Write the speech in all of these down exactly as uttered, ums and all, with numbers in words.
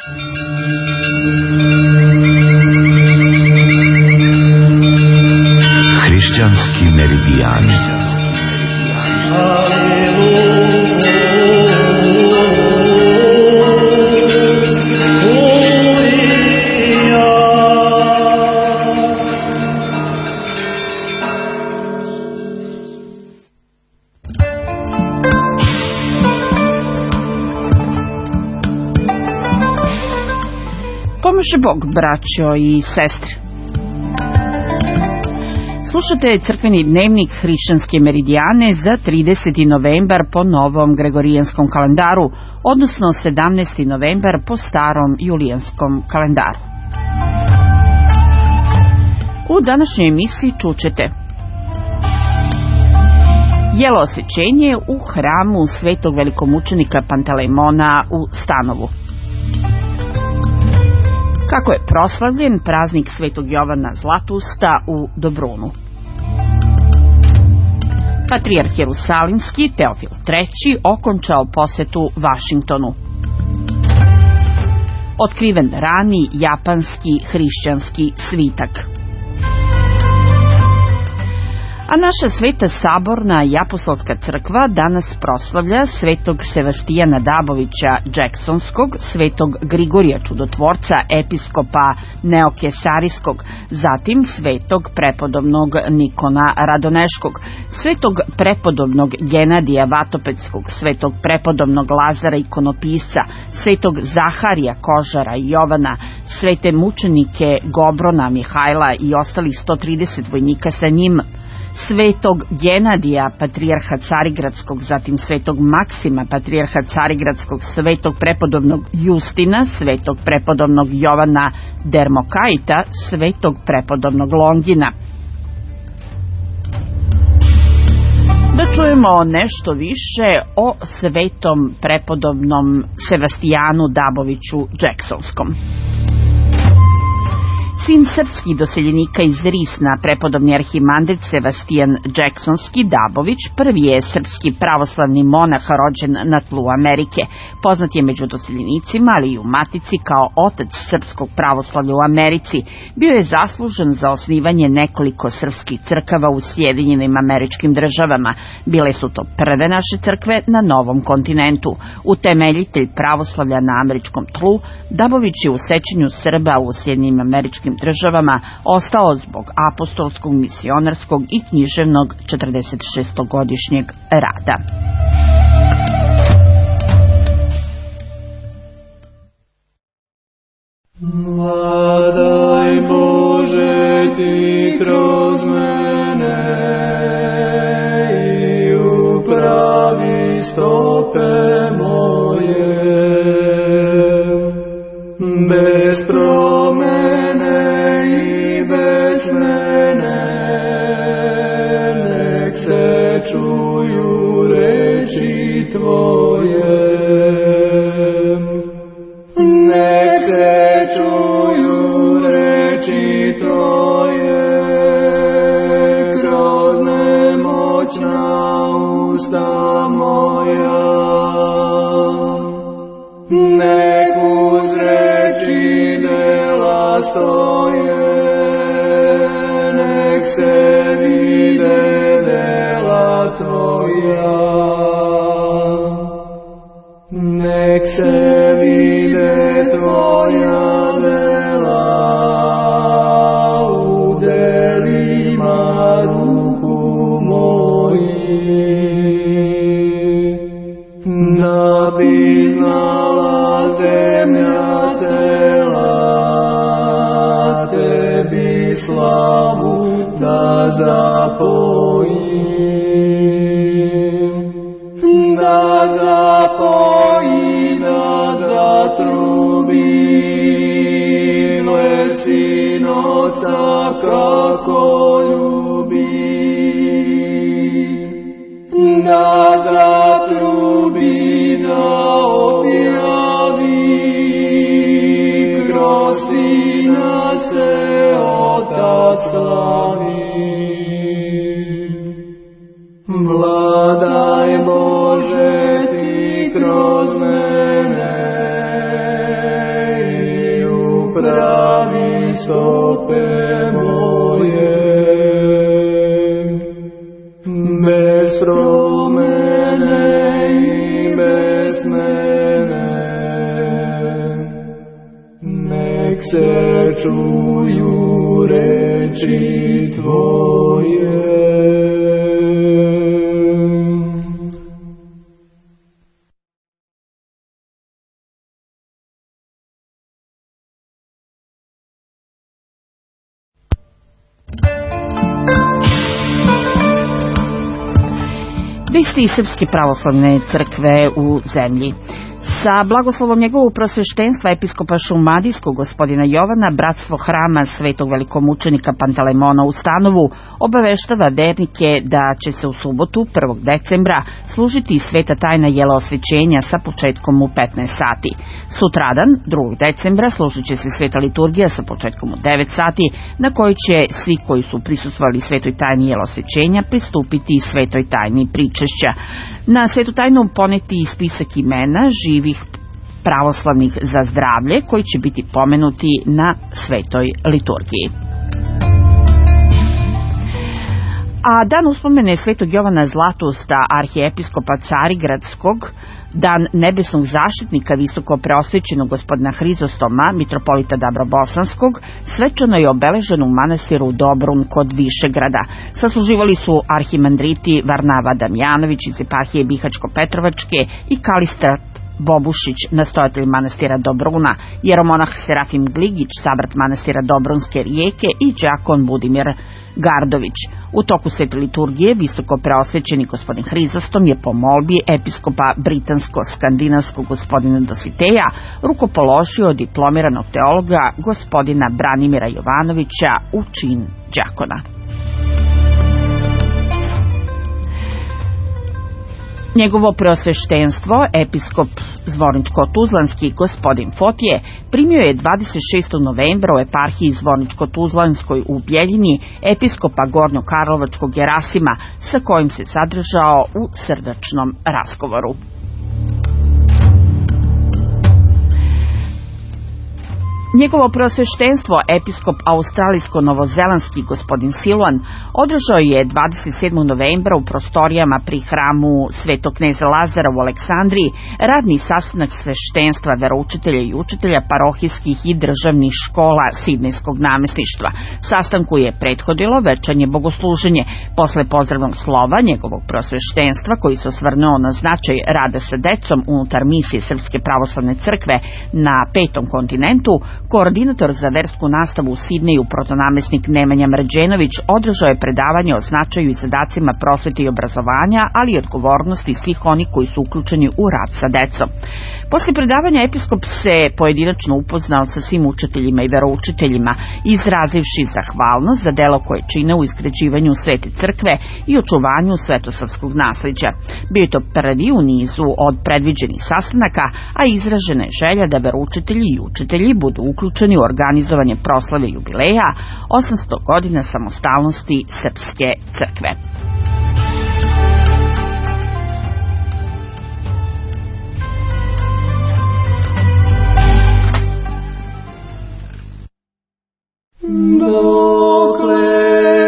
Hrišćanski meridijani. Pomože Bog, braćo i sestre. Slušate crkveni dnevnik Hrišćanske meridijane za trideseti novembar po novom Gregorijanskom kalendaru, odnosno sedamnaesti novembar po starom Julijanskom kalendaru. U današnjoj emisiji čućete jelo osvećenje u hramu svetog velikomučenika Pantalejmona u Stanovu. Kako je proslavljen praznik svetog Jovana Zlatusta u Dobrunu. Patrijarh Jerusalimski Teofil treći okončao posetu Vašingtonu. Otkriven rani japanski hrišćanski svitak. A naša sveta saborna i apostolska crkva danas proslavlja svetog Sevastijana Dabovića Džeksonskog, svetog Grigorija Čudotvorca, episkopa Neokesarijskog, zatim svetog prepodobnog Nikona Radoneškog, svetog prepodobnog Genadija Vatopedskog, svetog prepodobnog Lazara Ikonopisca, svetog Zaharija Kožara i Jovana, svete mučenike Gobrona, Mihajla i ostalih sto trideset vojnika sa njim, svetog Genadija, patrijarha Carigradskog, zatim svetog Maksima, patrijarha Carigradskog, svetog prepodobnog Justina, svetog prepodobnog Jovana Dermokaita, svetog prepodobnog Longina. Da čujemo nešto više o svetom prepodobnom Sevastijanu Daboviću Džeksonskom. Sin srpskih doseljenika iz Risna, prepodobni arhimandrit Sevastijan Džeksonski Dabović, prvi je srpski pravoslavni monah rođen na tlu Amerike. Poznat je među doseljenicima, ali i u matici kao otac srpskog pravoslavlja u Americi. Bio je zaslužen za osnivanje nekoliko srpskih crkava u Sjedinjenim Američkim Državama. Bile su to prve naše crkve na novom kontinentu. Utemeljitelj pravoslavlja na američkom tlu, Dabović je u sećanju Srba u Sjedinjenim Američkim Državama ostao zbog apostolskog, misionarskog i književnog četrdesetšestogodišnjeg rada. Vladaj Bože ti kroz mene i upravi stope moje, bez promene i bez mene, nek se čuju reči tvoje, nek se čuju reči tvoje, kroz nemoćna usta moja, nek uzreči dela stoje, nek se vide dela tvoja, nek se vide tvoja dela u delima ruku moji, da bi znala zemlja cela tebi slavu da zapojim, da zapoji, da zatrubi, lesi noca kako ljubi, da zatrubi, da objavi, kroz Sina se Otac slavi. Vladaj Bože ti kroz mene stope moje, bez promene i bez mene, nek se čuju reči Tvoje. Bisti Srpske pravoslavne crkve u zemlji. Sa blagoslovom njegovog prosveštenstva episkopa Šumadijskog gospodina Jovana, bratstvo hrama svetog velikomučenika Pantelemona u Stanovu obaveštava vernike da će se u subotu prvog decembra služiti sveta tajna jela osvećenja sa početkom u petnaest sati. Sutradan, drugog decembra, služit će se sveta liturgija sa početkom u devet sati, na kojoj će svi koji su prisustvovali svetoj tajni jela osvećenja pristupiti svetoj tajni pričešća. Na svetu tajnu poneti spisak imena živih pravoslavnih za zdravlje koji će biti pomenuti na svetoj liturgiji. A dan uspomene svetog Jovana Zlatusta, arhijepiskopa Carigradskog, dan nebesnog zaštitnika visoko preosvećenog gospodina Hrizostoma, mitropolita Dabrobosanskog, svečano je obeležen u manastiru Dobrun kod Višegrada. Sasluživali su arhimandriti Varnava Damjanović iz eparhije Bihačko-Petrovačke i Kalistar Bobušić, nastojatelj manastira Dobruna, jeromonah Serafim Gligić, sabrat manastira Dobrunske rijeke i đakon Budimir Gardović. U toku svete liturgije visoko preosvećeni gospodin Hrizostom je po molbi episkopa britansko-skandinavskog gospodina Dositeja rukopoložio diplomiranog teologa gospodina Branimira Jovanovića u čin đakona. Njegovo preosveštenstvo, episkop Zvorničko-Tuzlanski gospodin Fotije, primio je dvadeset šestog novembra u eparhiji Zvorničko-Tuzlanskoj u Bjeljini episkopa Gornjokarlovačkog Jerasima, sa kojim se sadržao u srdačnom razgovoru. Njegovo preosveštenstvo, episkop australijsko-novozelandski gospodin Siluan, održao je dvadeset sedmog novembra u prostorijama pri hramu Svetog kneza Lazara u Aleksandriji radni sastanak sveštenstva, veroučitelja i učitelja parohijskih i državnih škola Sidnejskog namestništva. Sastanku je prethodilo večernje bogosluženje. Posle pozdravnog slova njegovog preosveštenstva, koji se osvrnuo na značaj rada sa decom unutar misije Srpske pravoslavne crkve na petom kontinentu, koordinator za versku nastavu u Sidneju, protonamestnik Nemanja Mrđenović, održao je predavanje o značaju i zadacima prosvete i obrazovanja, ali i odgovornosti svih onih koji su uključeni u rad sa decom. Posle predavanja episkop se pojedinačno upoznao sa svim učiteljima i veroučiteljima, izrazivši zahvalnost za delo koje čine u izgrađivanju svete crkve i očuvanju svetosavskog nasleđa. Bio je to prvi u nizu od predviđenih sastanaka, a izražena je želja da veroučitelji i učitelji budu uključeni u organizovanje proslave jubileja osamsto godina samostalnosti Srpske crkve. Dokle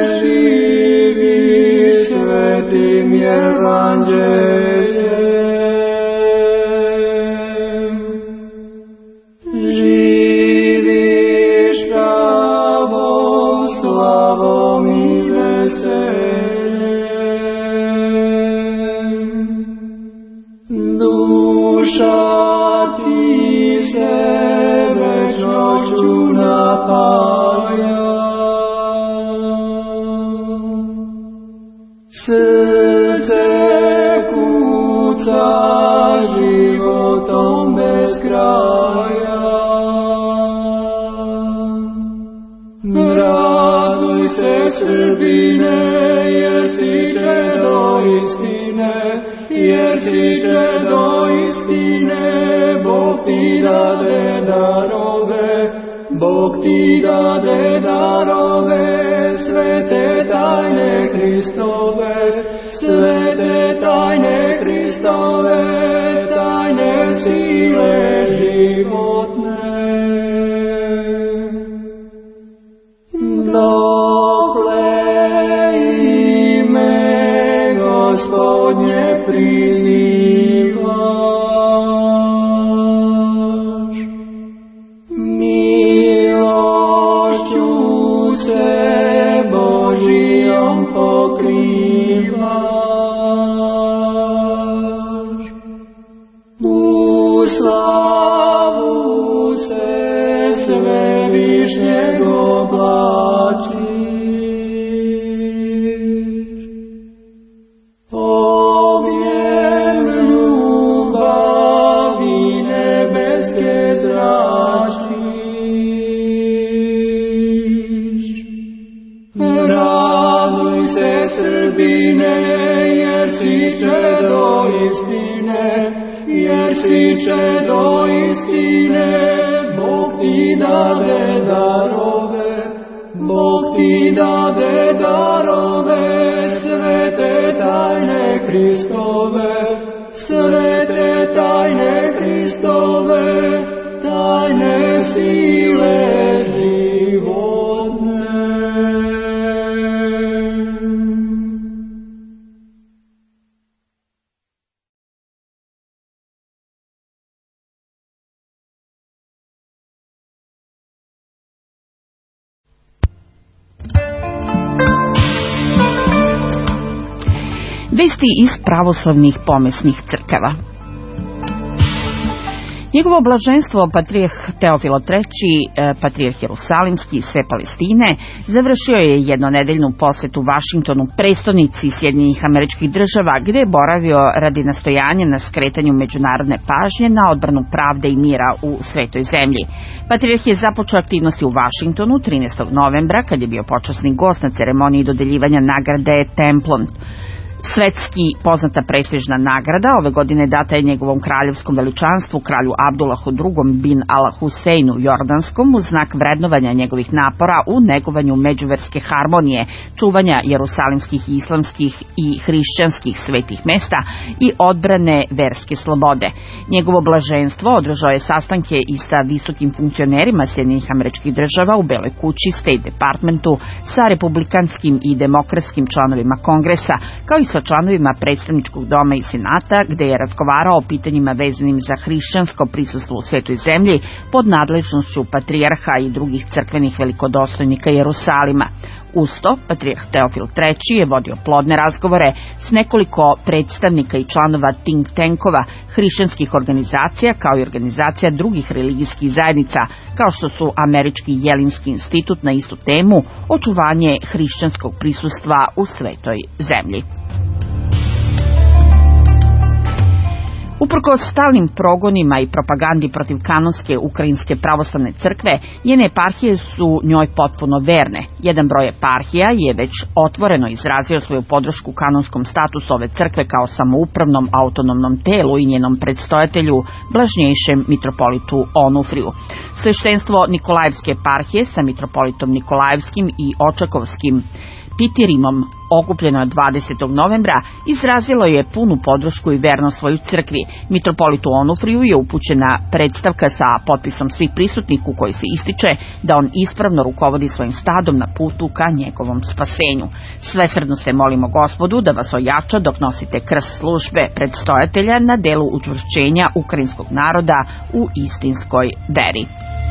živiš svetim evanđeljem, živiš pravom slavom i veseljem, duša ti se večnošću napaja. Srce kuca životom bez kraja. Raduj se, Srbine, jer si čedo istine, jer si čedo istine. Bog ti dade darove, Bog ti dade darove, svete tajne Hristove, svete tajne Hristove, tajne sile životne. Svevišnjeg oblačiš. Ognjem ljubavi nebeske zračiš. Raduj se, Srbine, jer si čedo istine, jer si čedo istine, Bog ti dade darove, Bog ti dade darove, svete tajne Hristove, svete tajne Hristove, tajne sile životne. Vesti iz pravoslavnih pomesnih crkava. Njegovo blaženstvo patrijarh Teofilo treći, patrijarh Jerusalimski i sve Palestine, završio je jednonedeljnu posetu Vašingtonu, prestonici Sjedinjenih Američkih Država, gde je boravio radi nastojanja na skretanju međunarodne pažnje na odbranu pravde i mira u svetoj zemlji. Patrijarh je započeo aktivnosti u Vašingtonu trinaestog novembra, kad je bio počasni gost na ceremoniji dodeljivanja nagrade Templon. Svetski poznata prestižna nagrada ove godine data je njegovom kraljevskom veličanstvu, kralju Abdulahu drugom bin Ala Huseinu Jordanskom, u znak vrednovanja njegovih napora u negovanju međuverske harmonije, čuvanja jerusalimskih, islamskih i hrišćanskih svetih mesta i odbrane verske slobode. Njegovo blaženstvo održao je sastanke i sa visokim funkcionerima Sjedinjenih Američkih Država u Beloj kući, State Departmentu, sa republikanskim i demokratskim članovima Kongresa, kao i sa članovima predstavničkog doma i senata, gde je razgovarao o pitanjima vezanim za hrišćansko prisustvo u svetoj zemlji pod nadležnošću patrijarha i drugih crkvenih velikodostojnika Jerusalima. Usto, patrijarh Teofil treći je vodio plodne razgovore s nekoliko predstavnika i članova think tankova, hrišćanskih organizacija, kao i organizacija drugih religijskih zajednica, kao što su Američki Jelinski institut na istu temu, očuvanje hrišćanskog prisustva u svetoj zemlji. Uprkos stalnim progonima i propagandi protiv kanonske Ukrajinske pravoslavne crkve, njene eparhije su njoj potpuno verne. Jedan broj eparhija je već otvoreno izrazio svoju podršku kanonskom statusu ove crkve kao samoupravnom autonomnom telu i njenom predstojatelju, blažnjejšem mitropolitu Onufriju. Sveštenstvo Nikolajevske eparhije sa mitropolitom Nikolajevskim i Očakovskim Pitirimom, okupljeno je dvadesetog novembra, izrazilo je punu podršku i vernost svoju crkvi. Mitropolitu Onufriju je upućena predstavka sa potpisom svih prisutnih u kojoj se ističe da on ispravno rukovodi svojim stadom na putu ka njegovom spasenju. Svesrdno se molimo Gospodu da vas ojača dok nosite krst službe predstojatelja na delu učvršćenja ukrajinskog naroda u istinskoj veri.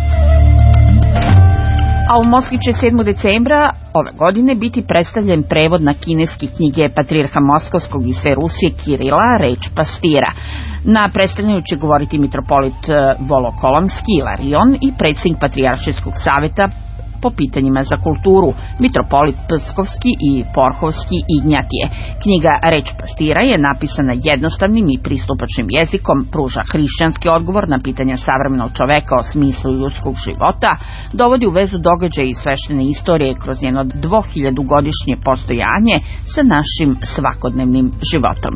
A u Moskvi će sedmog decembra ove godine biti predstavljen prevod na kineski knjige patrijarha Moskovskog i sve Rusije Kirila, Reč pastira. Na predstavljanju će govoriti mitropolit Volokolomski Ilarion i predsjednik Patrijaršijskog savjeta po pitanjima za kulturu, mitropolit Pskovski i Porhovski Ignjatije. Knjiga Reč pastira je napisana jednostavnim i pristupačnim jezikom, pruža hrišćanski odgovor na pitanja savremenog čoveka o smislu ljudskog života, dovodi u vezu događaja i sveštene istorije kroz njeno dvohiljadugodišnje postojanje sa našim svakodnevnim životom.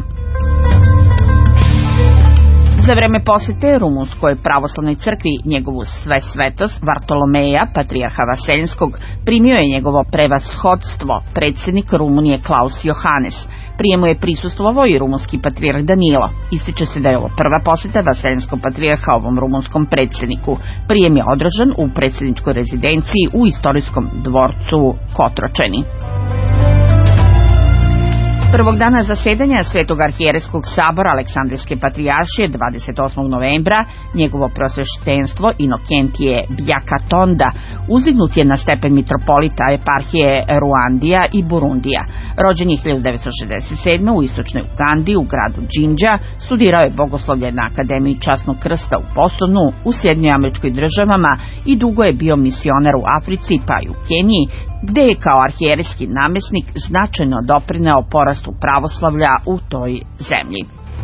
Za vreme posete Rumunskoj pravoslavnoj crkvi njegovu sve svetost Vartolomeja, patrijarha Vaseljenskog, primio je njegovo prevashodstvo predsjednik Rumunije Klaus Johannes. Prijemu je prisustvovao i rumunski patrijarh Danilo. Ističe se da je ovo prva poseta Vaseljenskog patrijarha ovom rumunskom predsjedniku. Prijem je održan u predsjedničkoj rezidenciji u istorijskom dvorcu Kotročeni. Prvog dana zasedanja Svetog arhijerejskog sabora Aleksandrijske patrijaršije dvadeset osmog novembra njegovo preosveštenstvo Inokentije Bjakatonda uzdignut je na stepen mitropolita eparhije Ruandija i Burundija. Rođen je hiljadu devetsto šezdeset sedme. u istočnoj Ugandi u gradu Džindža, studirao je bogoslovlje na Akademiji Časnog krsta u Bostonu u Sjedinjenim Američkim Državama i dugo je bio misioner u Africi pa i u Keniji, gde je kao arhijerejski namesnik značajno doprineo porastu pravoslavlja u toj zemlji.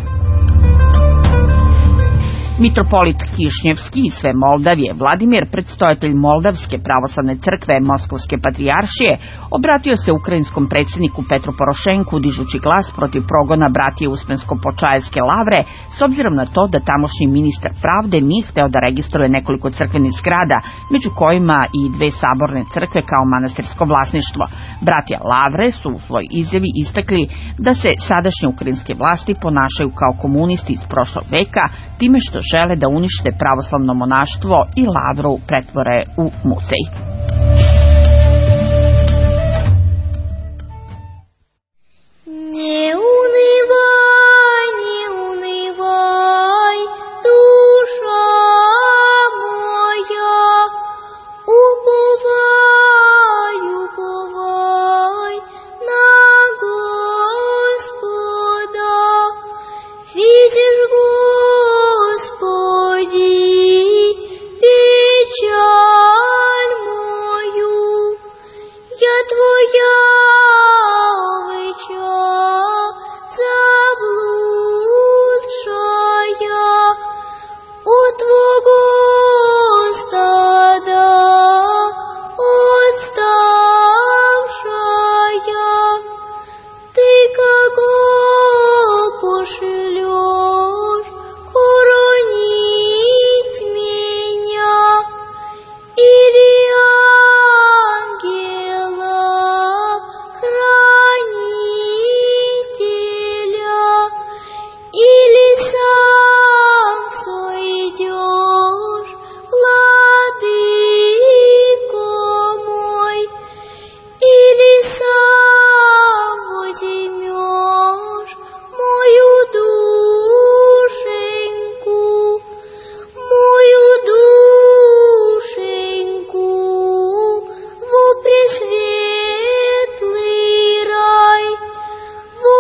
Mitropolit Kišnjevski i sve Moldavije Vladimir, predstojatelj Moldavske pravoslavne crkve Moskovske patrijaršije, obratio se ukrajinskom predsjedniku Petru Porošenku dižući glas protiv progona bratije Uspensko-Počajevske lavre, s obzirom na to da tamošnji ministar pravde nije hteo da registruje nekoliko crkvenih zgrada, među kojima i dve saborne crkve kao manastirsko vlasništvo. Bratija Lavre su u svoj izjavi istakli da se sadašnje ukrajinske vlasti ponašaju kao komunisti iz prošlog veka, time što žele da unište pravoslavno monaštvo i lavru pretvore u muzej. Ne univaj, ne univaj, duša moja, upovaj, upovaj na Gospoda, видишь, Господи, печаль мою, я Твоя овеча заблудшая, от Твого стада отставшая, Ты кого пошлешь хоронить меня, или ангела хранителя, или сам сойдешь, владыко мой, или сам возьмешь мою душеньку, мою душеньку во пресветлый рай, во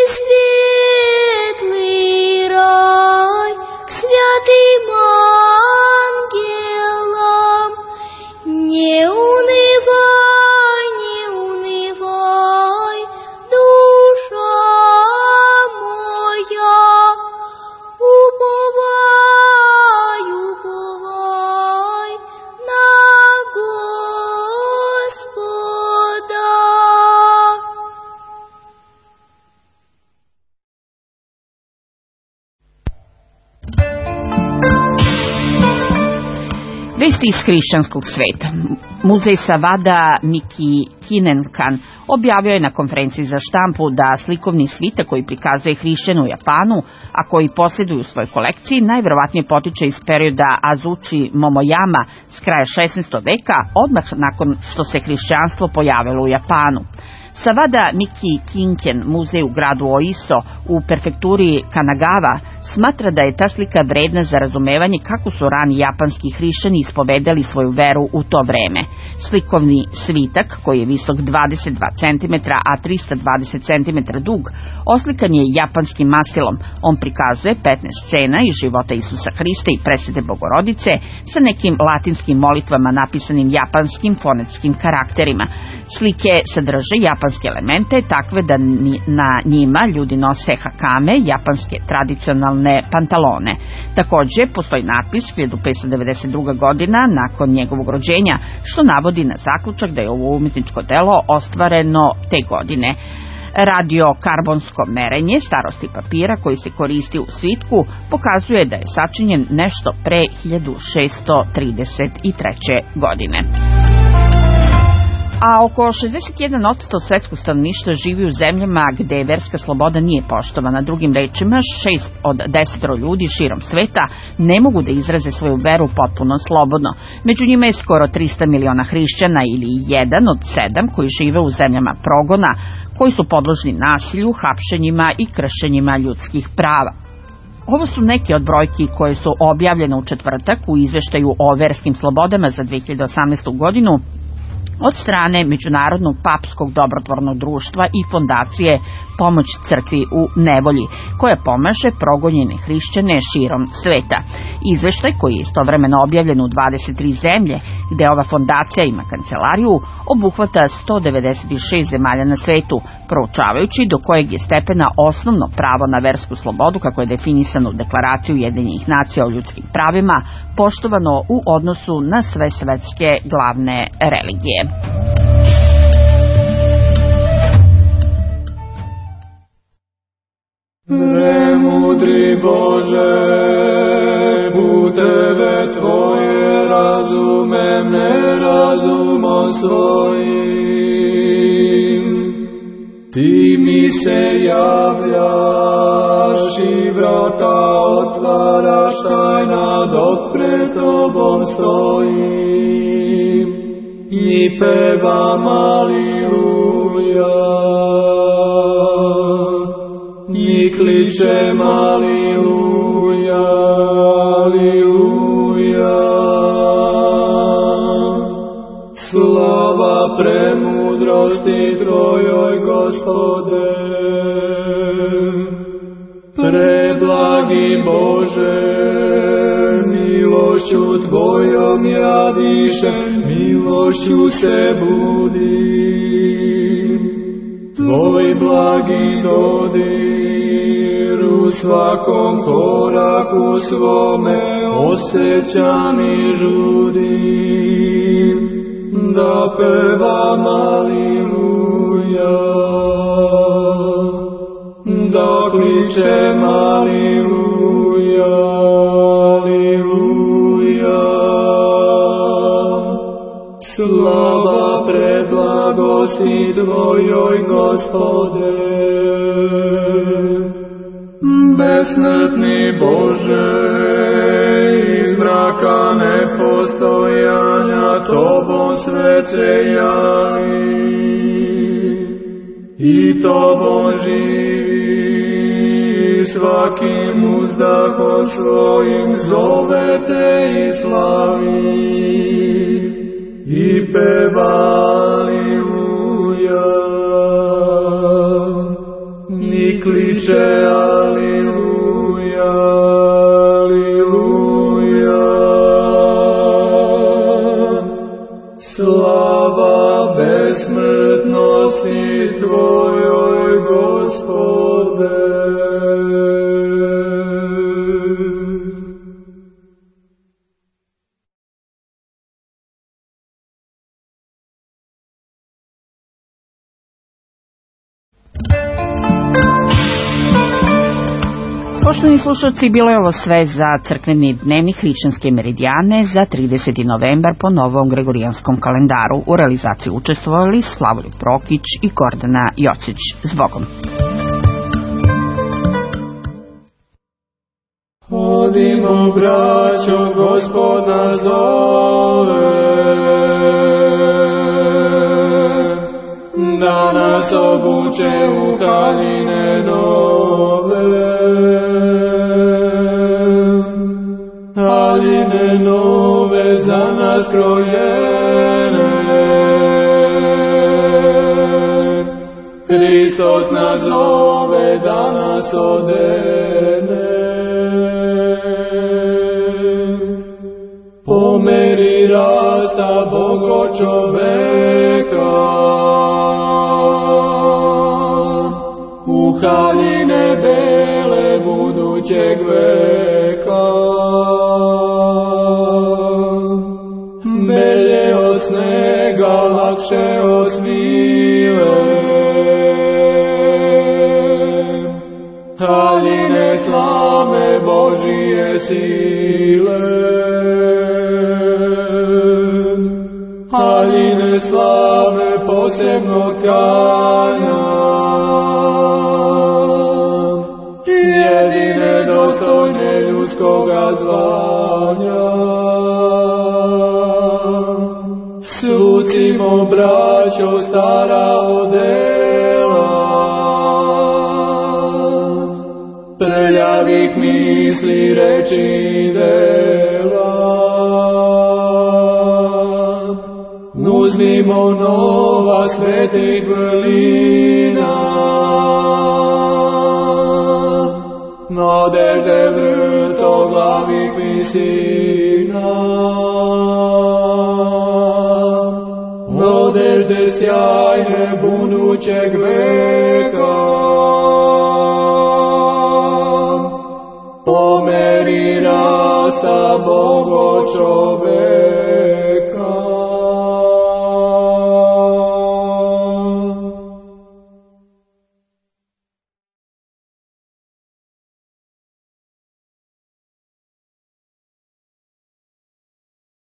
пресветлый рай, к святым ангелам. Не унывай, не унывай, душа моя, уповай, уповай на Господа. Vesti iz hrišćanskog sveta. Muzej Savada Miki Kinenkan objavio je na konferenciji za štampu da slikovni svitak koji prikazuje hrišćane u Japanu, a koji posjeduju u svojoj kolekciji, najverovatnije potiče iz perioda Azuchi Momoyama s kraja šesnaestog veka, odmah nakon što se hrišćanstvo pojavilo u Japanu. Savada Miki Kinken, muzej u gradu Oiso u prefekturi Kanagawa, smatra da je ta slika vredna za razumevanje kako su rani japanski hrišćani ispovedali svoju veru u to vreme. Slikovni svitak, koji je visok dvadeset dva centimetra, a trista dvadeset centimetara dug, oslikan je japanskim masilom. On prikazuje petnaest scena iz života Isusa Hrista i presvete Bogorodice sa nekim latinskim molitvama napisanim japanskim fonetskim karakterima. Slike sadrže japanske elemente, takve da na njima ljudi nose hakame, japanske tradicionalne pantalone. Takođe, postoji napis hiljadu petsto devedeset druga. godina nakon njegovog rođenja, što navodi na zaključak da je ovo umetničko delo ostvareno te godine. Radiokarbonsko merenje starosti papira koji se koristi u svitku pokazuje da je sačinjen nešto pre hiljadu šesto trideset treće. godine. a oko šezdeset jedan posto svetskog stanovništva živi u zemljama gde verska sloboda nije poštovana. Drugim rečima, šest od desetoro ljudi širom sveta ne mogu da izraze svoju veru potpuno slobodno. Među njima je skoro trista miliona hrišćana ili jedan od sedam koji žive u zemljama progona, koji su podložni nasilju, hapšenjima i kršenjima ljudskih prava. Ovo su neke od brojki koje su objavljene u četvrtak u izveštaju o verskim slobodama za dve hiljade osamnaestu. godinu od strane Međunarodnog papskog dobrotvornog društva i fondacije Pomoć crkvi u nevolji, koja pomaže progonjene hrišćane širom sveta. Izveštaj, koji je istovremeno objavljen u dvadeset tri zemlje, gde ova fondacija ima kancelariju, obuhvata sto devedeset šest zemalja na svetu, proučavajući do kojeg je stepena osnovno pravo na versku slobodu, kako je definisano u Deklaraciji Ujedinjenih nacija o ljudskim pravima, poštovano u odnosu na sve svetske glavne religije. Premudri Bože, puteve Tvoje razumem, nerazumom svojim. Ti mi se javljaš i vrata otvaraš tajna dok pred Tobom stojim i pevam aliluja. I kličem aliluja, aliluja. Slava premudrosti Tvojoj, Gospode. Preblagi Bože, milošću Tvojom ja dišem, milošću se budim. Tvoj blagi dodir u svakom koraku svome osjećam i žudim, da pevam aliluja, da kličem aliluja, aliluja. Slava preblagosti Tvojoj, Gospode. Besmrtni Bože, iz mraka nepostojanja Tobom svet se javi i Tobom živi, svakim uzdahom svojim zove Te i slavi i peva aliluja, i kliče aliluja, aliluja. Slava besmrtnosti Tvojoj, Gospode. Poštovani slušalci, bilo je ovo sve za crkveni dnevnik hrišćanske meridijane za trideseti novembar po novom gregorijanskom kalendaru. U realizaciji učestvovali Slavoljub Prokić i Gordana Jocić. Zbogom. Odimo, braćo, Gospod nas zove, da nas obuče u haljine nove. Haljine nove za nas krojene, Hristos nas zove da nas odene. Po meri rasta Bogo čoveka, u haljine bele budućeg veka. Belje od snega, lakše od svile, haljine slave Božije sile. Haljine Tvoje slavne posebno klanjam, jedine dostojne ljudskoga zvanja. Slucimo, braćo, stara odela, prljavih misli, reči i dela. Uzmimo nova svetih vrlina, nadežde vrtoglavih visina, nadežde sjajne budućeg vremena.